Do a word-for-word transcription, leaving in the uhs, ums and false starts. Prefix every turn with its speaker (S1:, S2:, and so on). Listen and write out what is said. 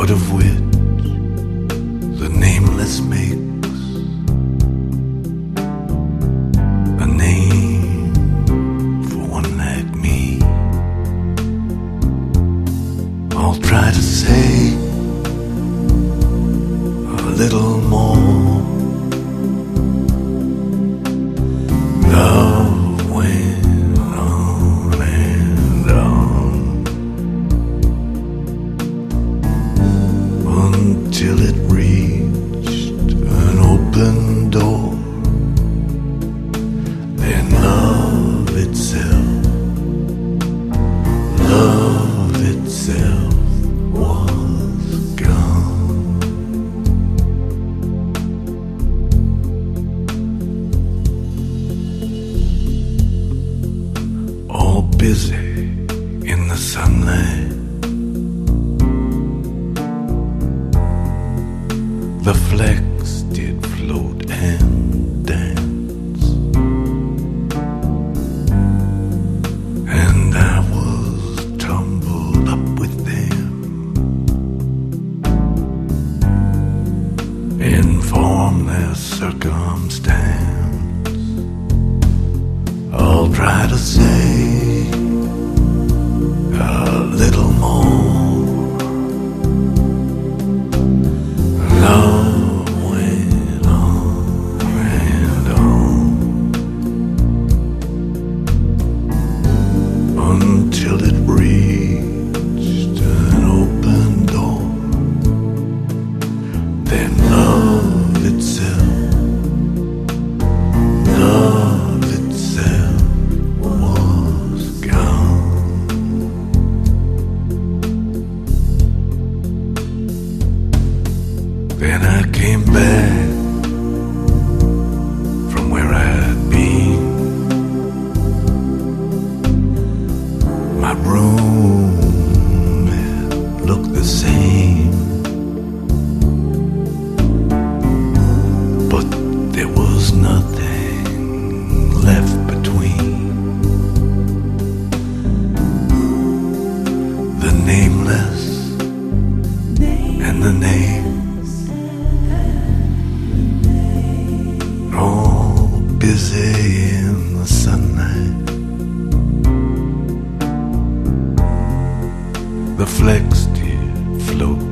S1: out of which the nameless makes a name for one like me. I'll try to say a little more. Love went on and on until it reached an open door. Then love itself, love itself was gone. All busy in the sunlight, the flecks did float and dance, and I was tumbled up with them, inform their circumstance. I'll try to say a little more. Love went on and on until it reached an open door. Then love itself, love itself was gone. Then I came back from where I'd been. My room it looked the same, but there was nothing left between the nameless and the name. All busy in the sunlight, the flecks did float